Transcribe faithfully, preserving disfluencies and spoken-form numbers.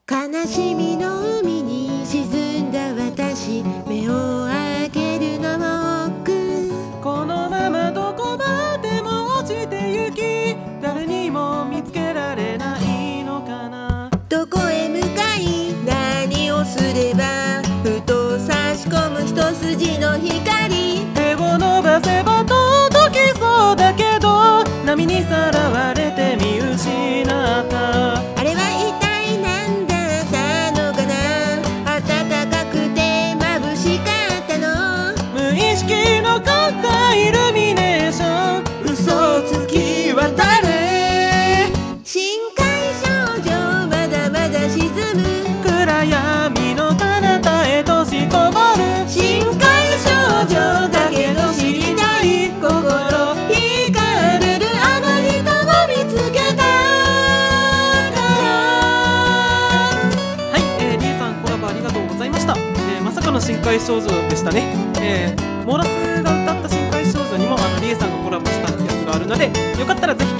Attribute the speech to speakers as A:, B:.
A: 悲しみの海に沈んだ私、目を開けるのも億。
B: このままどこまでも落ちてゆき、誰にも見つけられないのかな。
A: どこへ向かい何をすれば、ふと差し込む一筋の光。
B: 手を伸ばせば届きそうだけど、波にさらわれて見失った。
A: あれは一体何だったのかな。暖かくて眩しかったの。
B: 無意識の簡単イルミネーション、嘘つきは誰。
A: 深海少女まだまだ沈む、
B: 暗闇の彼方へとしこぼる。
A: 深海少女だけど知りたい、心惹かれるあの人を見つけたから。
B: はい、えー、リエさんコラボありがとうございました。えー、まさかの深海少女でしたね。えー、モーラスが歌った深海少女にもあのリエさんがコラボしたやつがあるので、よかったらぜひ